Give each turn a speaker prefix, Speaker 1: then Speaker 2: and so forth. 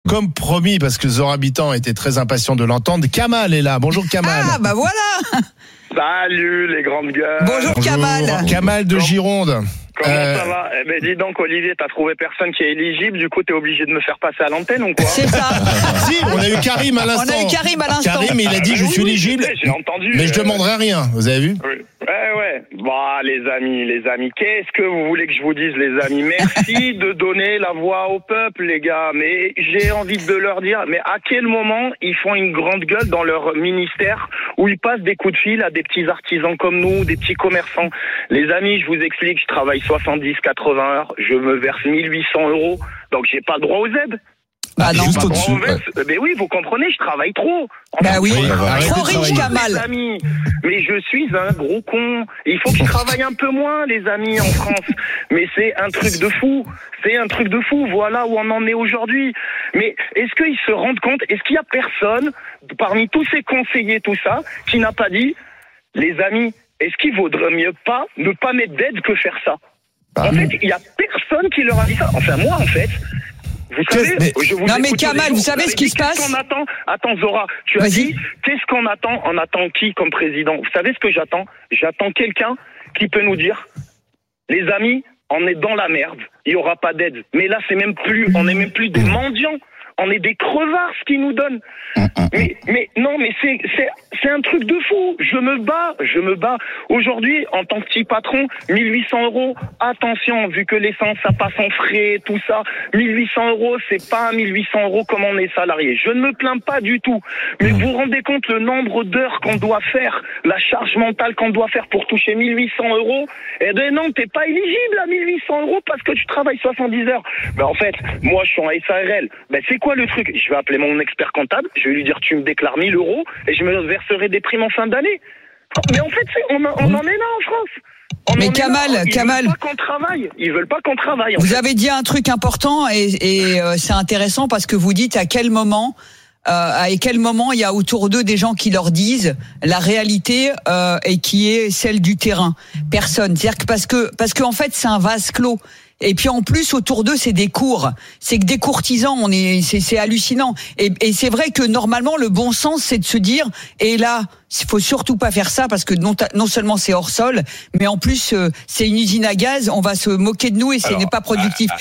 Speaker 1: comme promis, parce que Zora Habitant était très impatient de l'entendre, Kamal est là. Bonjour Kamal.
Speaker 2: Ah bah voilà.
Speaker 3: Salut les grandes gueules.
Speaker 2: Bonjour Kamal.
Speaker 1: Kamal de Gironde.
Speaker 3: Comment ça va? Eh ben dis donc Olivier, t'as trouvé personne qui est éligible, du coup t'es obligé de me faire passer à l'antenne ou quoi?
Speaker 2: C'est ça.
Speaker 1: Si, on a eu Karim à l'instant.
Speaker 2: On a eu Karim à l'instant.
Speaker 1: Karim, il a dit je suis éligible,
Speaker 3: j'ai entendu.
Speaker 1: mais je demanderai rien. Vous avez vu?
Speaker 3: Oui. Ouais. Bah les amis, qu'est-ce que vous voulez que je vous dise les amis? Merci de donner la voix au peuple les gars, mais j'ai envie de leur dire, mais à quel moment ils font une grande gueule dans leur ministère où ils passent des coups de fil à des petits artisans comme nous, des petits commerçants? Les amis, je vous explique, je travaille 70-80 heures, je me verse 1800 €, donc j'ai pas droit aux aides.
Speaker 2: Ah non,
Speaker 4: juste au-dessus.
Speaker 3: Mais oui, vous comprenez, je travaille trop.
Speaker 2: Bah oui,
Speaker 1: arrêtez
Speaker 2: trop
Speaker 1: de
Speaker 2: riche
Speaker 1: travailler.
Speaker 3: Les
Speaker 2: Kamal.
Speaker 3: amis, mais je suis un gros con. Il faut que je travaille un peu moins, les amis, en France. Mais c'est un truc de fou. Voilà où on en est aujourd'hui. Mais est-ce qu'ils se rendent compte? Est-ce qu'il y a personne, parmi tous ces conseillers, tout ça, qui n'a pas dit, les amis, est-ce qu'il vaudrait mieux pas ne pas mettre d'aide que faire ça? En fait, il y a personne qui leur a dit ça. Enfin, moi, en fait. Vous savez, je vous
Speaker 2: Non, mais
Speaker 3: écoute
Speaker 2: Kamal,
Speaker 3: tous les jours.
Speaker 2: vous savez ce qui
Speaker 3: avez
Speaker 2: se
Speaker 3: dit,
Speaker 2: passe?
Speaker 3: qu'est-ce qu'on attend? Attends, Zora, tu as
Speaker 2: Vas-y.
Speaker 3: dit, qu'est-ce qu'on attend? On attend qui comme président? Vous savez ce que j'attends? J'attends quelqu'un qui peut nous dire, les amis, on est dans la merde, il n'y aura pas d'aide. Mais là, on n'est même plus des mendiants. On est des crevards, ce qu'ils nous donnent. Mais non, mais c'est un truc de fou. Je me bats. Aujourd'hui, en tant que petit patron, 1800 €. Attention, vu que l'essence, ça passe en frais, tout ça. 1800 €, c'est pas 1800 € comme on est salarié. Je ne me plains pas du tout. Mais vous vous rendez compte le nombre d'heures qu'on doit faire, la charge mentale qu'on doit faire pour toucher 1800 €? Eh ben non, t'es pas éligible à 1800 € parce que tu travailles 70 heures. Ben en fait, moi, je suis en SARL. Ben c'est quoi le truc? Je vais appeler mon expert comptable, je vais lui dire tu me déclares 1000 € et je me verserai des primes en fin d'année. Mais en fait, on en est là en France.
Speaker 2: Mais Kamal,
Speaker 3: Ils veulent pas qu'on travaille.
Speaker 2: Vous avez dit un truc important et c'est intéressant parce que vous dites à quel moment il y a autour d'eux des gens qui leur disent la réalité et qui est celle du terrain. Personne. C'est-à-dire que parce que en fait c'est un vase clos. Et puis en plus autour d'eux c'est des cours, c'est que des courtisans, c'est hallucinant. Et c'est vrai que normalement le bon sens c'est de se dire et là il faut surtout pas faire ça parce que non seulement c'est hors sol, mais en plus c'est une usine à gaz, on va se moquer de nous et ce n'est pas productif.